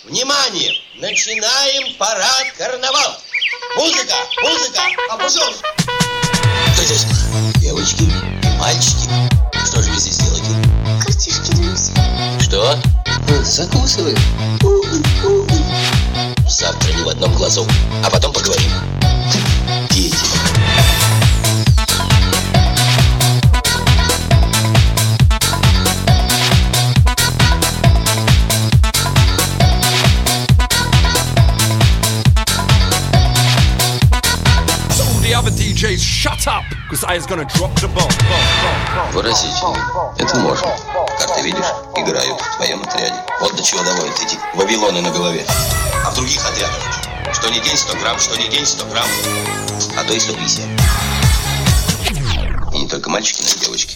Внимание! Начинаем парад карнавал! Музыка! Музыка! А, пожалуйста! Кто здесь? Девочки и мальчики. Что же вы здесь делаете? Картишки даем. Что? Закусываем. Завтра не в одном глазу. А потом поговорим. Дети. DJs, shut up, because I was gonna drop the bomb. Выразительно. Это можно. Как ты видишь, играют в твоем отряде. Вот до чего доводят эти вавилоны на голове. А в других отрядах что ни день 100 грамм, что ни день 100 грамм, а то и 150. И не только мальчики, но и девочки.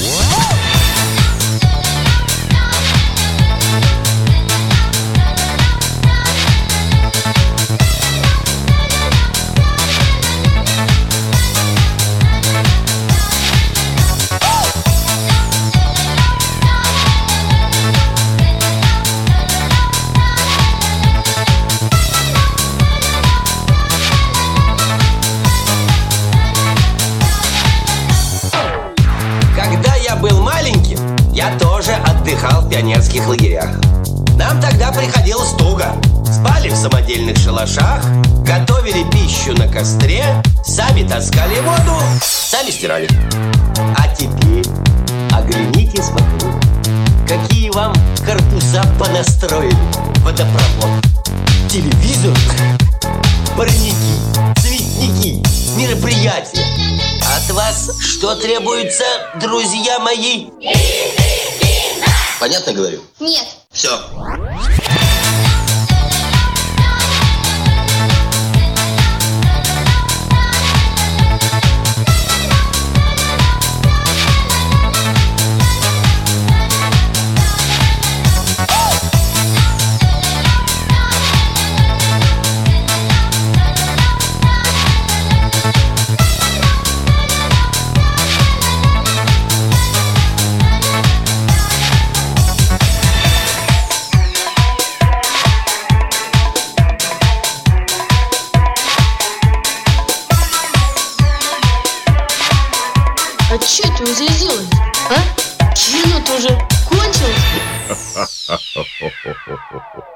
Я тоже отдыхал в пионерских лагерях. Нам тогда приходилось туго. Спали в самодельных шалашах, готовили пищу на костре, сами таскали воду, сами стирали. А теперь оглянитесь вокруг. Какие вам корпуса понастроили? Водопровод, телевизор, парники, цветники, мероприятия. От вас что требуется, друзья мои? Понятно говорю? Нет. Все. А что это вы здесь делаете? А? Кино-то уже кончилось?